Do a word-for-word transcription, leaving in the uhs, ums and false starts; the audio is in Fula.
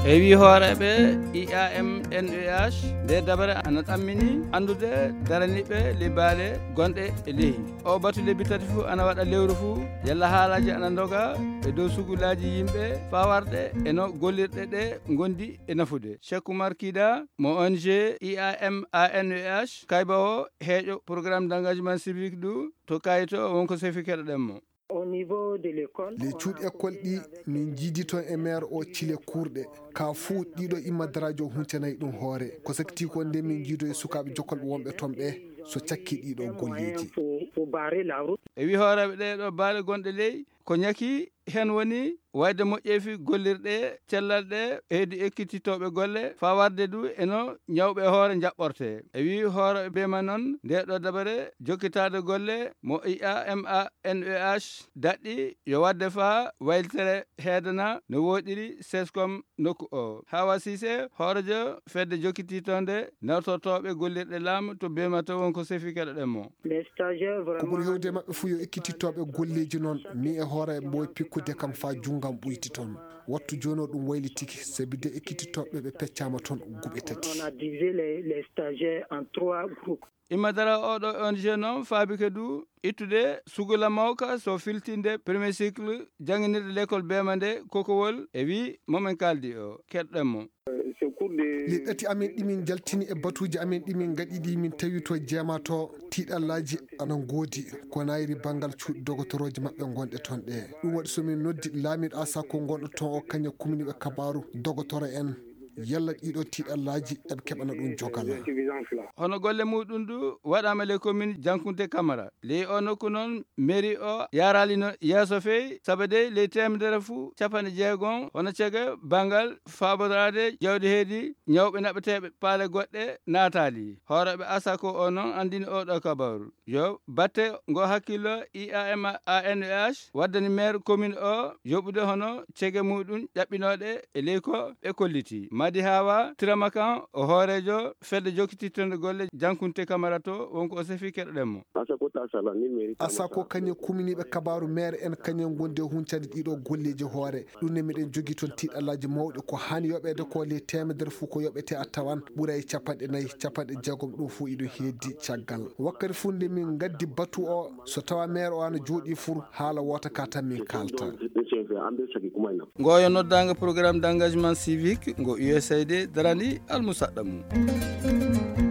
e wi hooreɓe I A M N E H nde dabare ana ɗammini andude daraniɓe libbale gonɗe e leydi o batu lebbi tati fuu ana waɗa lewru fuu yalla haalaji ana doga e dow sugullaji yimɓe fawarɗe eno gollirɗe ɗe gondi e nafude. Cheikh Oumar Kida mo O N G I A M A N E H kayba o heeƴo programme d' engagement civique ɗu to kayito wonko sefi keɗoɗenmo. les cuuɗi école ɗi min jiidi toon e maire o cile kurɗe ka fuu ɗiɗo immaddaraji o huncanayi ɗum hoore ko sakti ko nde min jiido e sukaɓe jokkolɓe wonɓe toon ɓe so cakki ɗiɗo golleji e wi hooreɓe ɗe ɗo baale gonɗe ley ko ñaki hen woni wayde moƴƴeefi gollirɗe cellal ɗe e heddi ekkititoɓe golle fawarde du eno ñawɓe hoore jaɓɓorte e wi hoore bema noon nde ɗo dabare jokkitade golle mo I A M A N E H daɗɗi yo wadde fa waylitere heedana no woɗiri sescom nokku o. Hawa Cissé hoorejo fedde jokkititonde nawtortoɓe gollirɗe laamu to bema to wonko sefi keɗoɗenmo. ko ɓuri hewde mabɓe fuu yo ekkititoɓe golleji noon mi e hoore mboy pikkude kam fa jungam ɓuyti toon wattu joni o ɗum waylitiki sabi de ekkititoɓe ɓe peccama toon guɓe tati. immadara oɗo O N G noon faabike du ittude sugula mawka so filtinde premier cycle jangguinirɗe l' école bema nde kokowol e wi momin kaldi o keɗɗenmo. liɗɗati amen ɗimin jaltini e batuji amen ɗimin gaɗiɗi min tawi to jeema to tiiɗallaji ana goodi ko nayri banggal cuuɗi dogotoroji mabɓe gonɗe toon ɗe ɗum waɗi somin noddi laamiɗo asa ko gonɗo toon o kañum kumniɓe kabaru dogotoro en yalla ɗiɗo tiiɗallaji eɓe keɓana ɗum jogal. hono golle muɗum du waɗama les commune Jankunte Camara ley o nokku noon mairie o yaralino yeeso feyi saabu de ley temedere fuu capanɗe jeegom hono ceega banggal faborade jawdi heedi ñawɓe naɓeteɓe paale goɗɗe naatali hooreɓe asako o noon andini oɗo kabaru yo batte ngo hakkillo I A M A N E H waddani maire commune o yoɓude hono ceege muɗum ƴaɓɓinoɗe e ley ko ɓe kolliti. Madi Hawa Tiramakan o hoorejo fedde jokkititonde golle Jankunte Camara to wonko o sefi keɗoɗenmo. asako kañum kuminiɓe kabaru maire en kañum gonde huncade ɗiɗo golleji hoore ɗum ne miɗen jogui toon tiiɗallaji mawɗi ko hani yoɓede ko le temedere fuu ko yoɓete a tawan ɓuuray capanɗe nayyi capanɗe jeegom ɗum fuu iɗo heddi caggal wakkati fuu nde min gaddi batu o so tawa maire o ana jooɗi fur haala wota ka tan min kalta. ngoyo noddanga programme d' engagement civique ngo U S A I D darani almusaɗɗa mum.